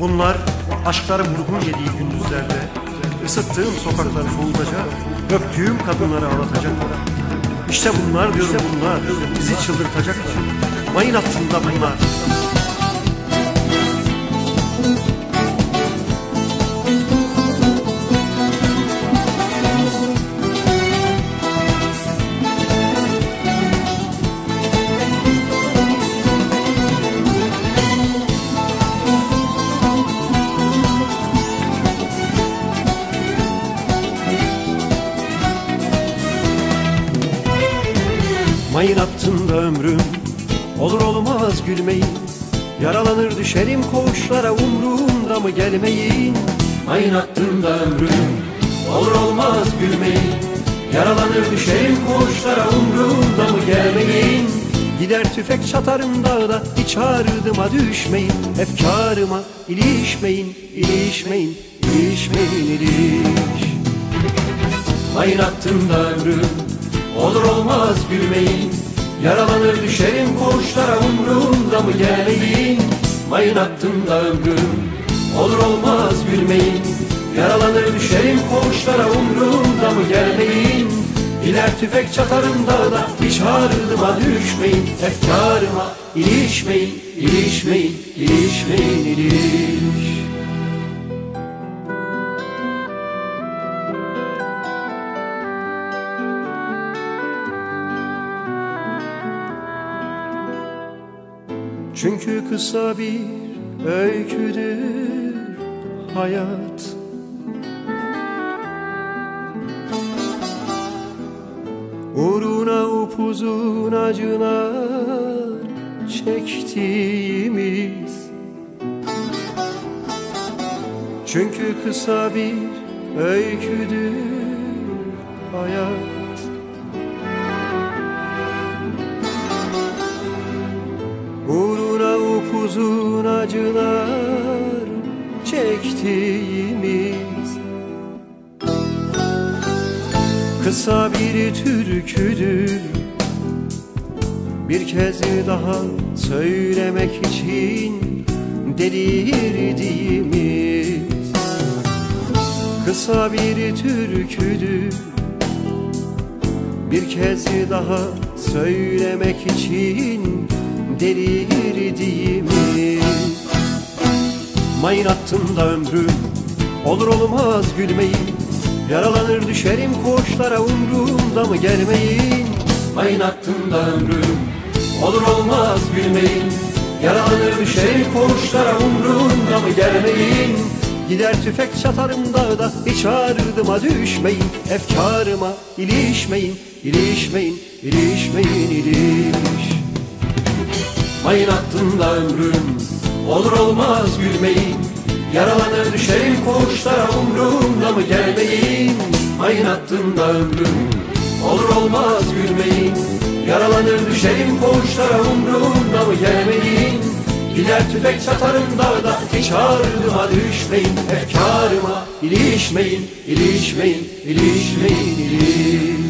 Bunlar aşkların vurgun yediği gündüzlerde, ısıttığım sokakları soğutacak, öptüğüm kadınları ağlatacaklar. İşte bunlar diyorum, bunlar bizi çıldırtacaklar. Mayın hattında bunlar. Mayın hattında ömrüm, olur olmaz gülmeyin. Yaralanır düşerim koğuşlara, umrumda mı gelmeyin? Mayın hattında ömrüm, olur olmaz gülmeyin. Yaralanır düşerim koğuşlara, umrumda mı gelmeyin? Gider tüfek çatarım dağda, hiç ardıma düşmeyin. Efkarıma ilişmeyin, ilişmeyin, ilişmeyin, iliş. Mayın hattında ömrüm, olur olmaz gülmeyin. Yaralanır düşerim koğuşlara, umrumda mı gelmeyin? Mayın hattında ömrüm, olur olmaz gülmeyin. Yaralanır düşerim koğuşlara, umrumda mı gelmeyin? Gider tüfek çatarım dağda, hiç ardıma düşmeyin. Efkarıma ilişmeyin, ilişmeyin, ilişmeyin, iliş. Çünkü kısa bir öyküdür hayat. Uğruna upuzun acılar çektiğimiz. Çünkü kısa bir öyküdür hayat. Uğruna upuzun acılar çektiğimiz. Kısa bir türküdür, bir kez daha söylemek için delirdiğimiz. Kısa bir türküdür, bir kez daha söylemek için delirdiğimiz. Mayın hattında ömrüm, olur olmaz gülmeyin. Yaralanır düşerim koğuşlara, umrumda mı gelmeyin? Mayın hattında ömrüm, olur olmaz gülmeyin. Yaralanır düşerim koğuşlara, umrumda mı gelmeyin? Gider tüfek çatarım dağda, hiç ardıma düşmeyin. Efkarıma ilişmeyin, ilişmeyin, ilişmeyin, iliş. Mayın hattında ömrüm, olur olmaz gülmeyin. Yaralanır düşerim koğuşlara, umrumda mı gelmeyin? Mayın hattında ömrüm, olur olmaz gülmeyin. Yaralanır düşerim koğuşlara, umrumda mı gelmeyin? Gider tüfek çatarım dağda, hiç ardıma düşmeyin. Efkarıma ilişmeyin, ilişmeyin, ilişmeyin, ilişmeyin.